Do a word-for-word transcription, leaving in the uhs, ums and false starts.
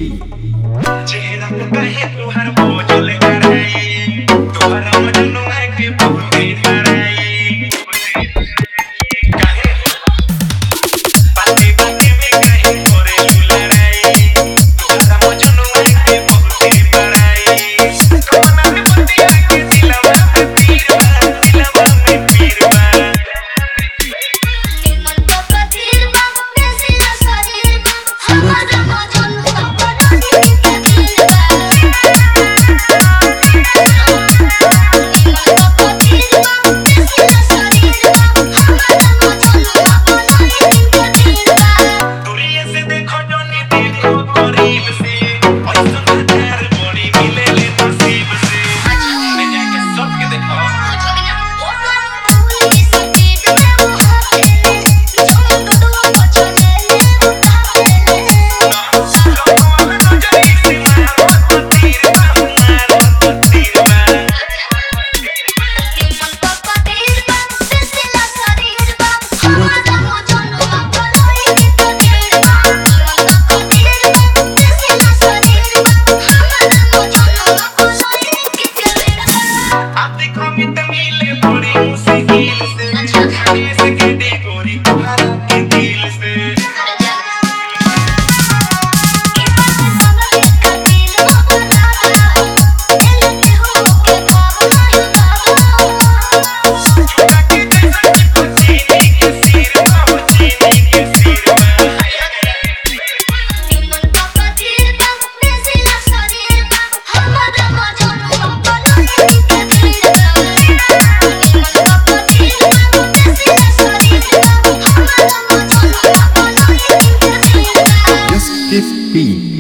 चेहरा पे कहे तुहर बोझल कराई तुहरा मजनू है के बहुत दिन कराई काहे बाती बाती में कहे करे लुलराई तुहरा मजनू है के बहुत दिन कराई कमना में बतिया के दिलवा पे पीर बा दिलवा में पीर बा मन तो पतीर बा बेसिला शरीर बा हमारा मजनू Justice P.